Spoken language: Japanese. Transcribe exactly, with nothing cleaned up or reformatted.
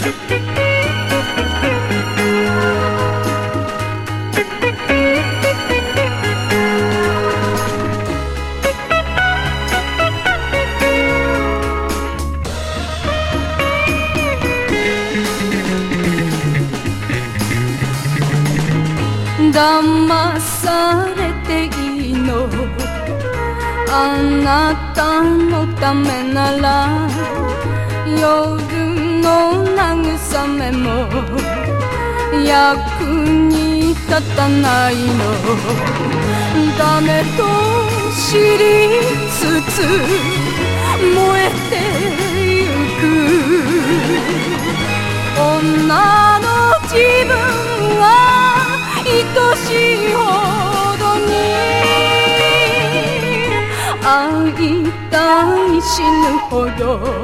騙されていいの、あなたのためなら夜の慰めも役に立たないの。ダメと知りつつ燃えてゆく女の自分は愛しいほどに会いたい死ぬほど